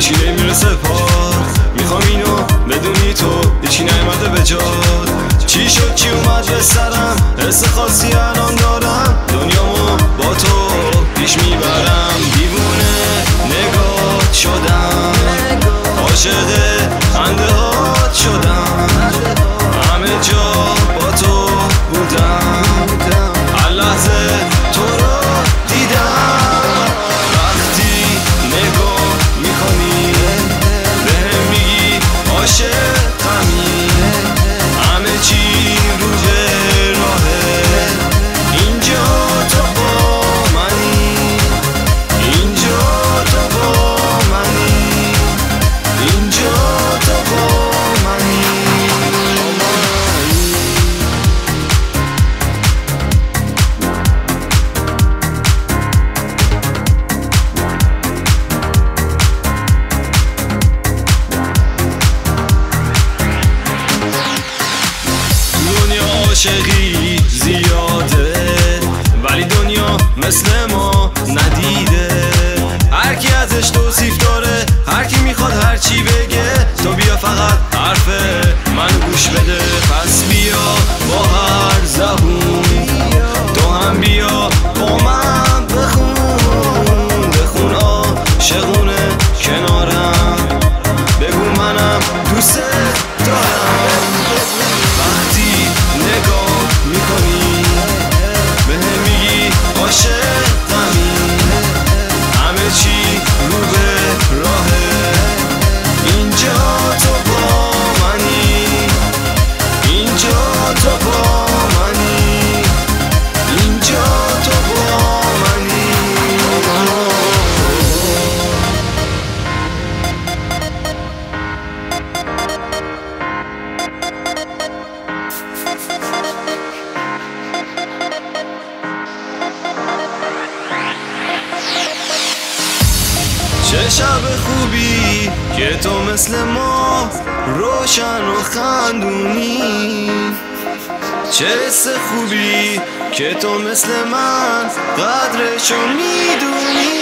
هیچی نمیرسه پار. میخوام اینو بدونی تو هیچی نیومده به جات. چی شد چی اومد به سرم، حس خاصی الان دارم. دنیامو با تو پیش میبرم. دیوونه نگات شدم، عاشق خنده هات شدم. همه جا با تو بودم، هر لحظه تو رو دیدم. وقتی نگاه میکنی بهم میگی عاشقمی، همه چی رو به راهه. اینجا تو با منی، اینجا تو با منی، اینجا تو با منی. دنیا عاشقی زیاده، ولی دنیا مثل ما ندیده. هر کی ازش توصیف داره، هر کی میخواد هر چی بگه. تو بیا فقط حرف منو گوش بده. پس بیا با هر زبون، تو هم بیا با من بخون. بخون عاشقونه کنارم، بگو منم دوست دارم. وقتی نگاه میکنی بهم میگی عاشقمی، همه چی رو به راهه. اینجا تو با منی، اینجا تو با منی، اینجا تو با منی. چه شب خوبی که تو مثل ما روشن و خندونی. چه حس خوبی که تو مثل من قدرشو میدونی.